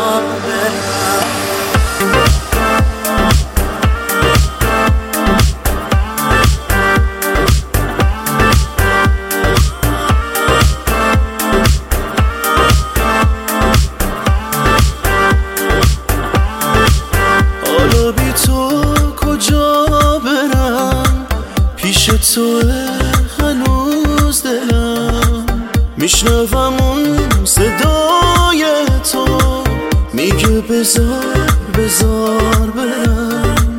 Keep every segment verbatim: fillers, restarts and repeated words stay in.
حالا بی تو کجا برم، پیش تو هنوز دلم، میشنوم اون صدای تو میگه بذار بذار برم،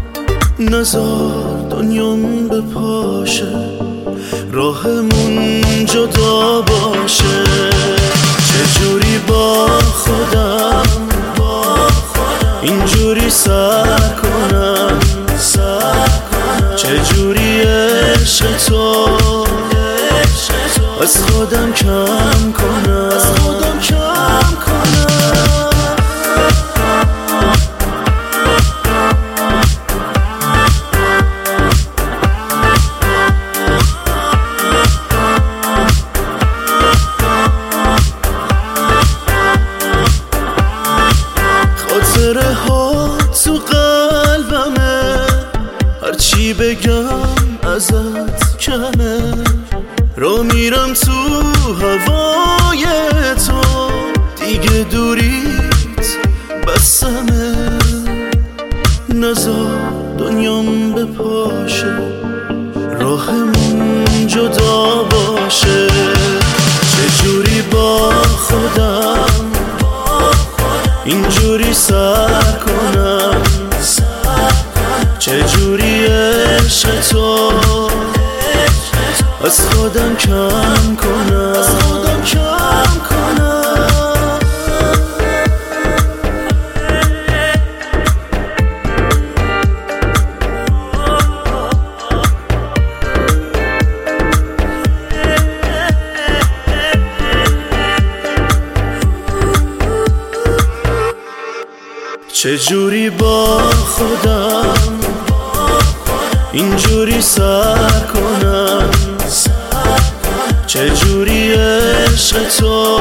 نذار دنیام بپاشه، راهمون جدا باشه. چجوری با خودم اینجوری سر کنم، چجوری عشق تو از خودم کم کنم، از خودم کم کنم. خاطره ها تو قلبمه، هرچی بگم ازت کمه، رو میرم تو هوای تو، دیگه دوریت بسمه، نذار دنیام بپاشه، راهمون جدا باشه. چجوری با خودم اینجوری سر کنم، چجوری عشق تو از خودم کم کنم، از خودم کم کنم. چجوری با خودم اینجوری سر کنم، چجوری عشق تو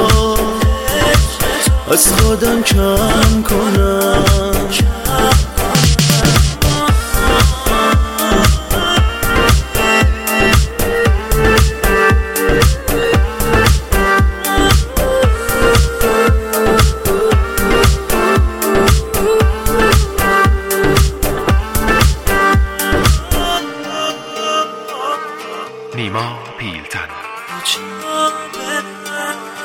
از خودم کم کنم. نیما پیلتن.